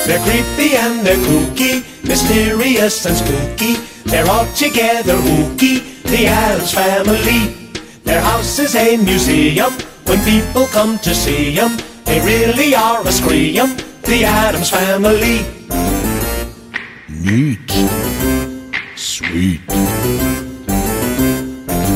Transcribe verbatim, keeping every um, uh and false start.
They're creepy and they're kooky, mysterious and spooky. They're all together ooky, the Addams Family. Their house is a museum when people come to see 'em. They really are a scream, the Addams Family. Neat. Sweet.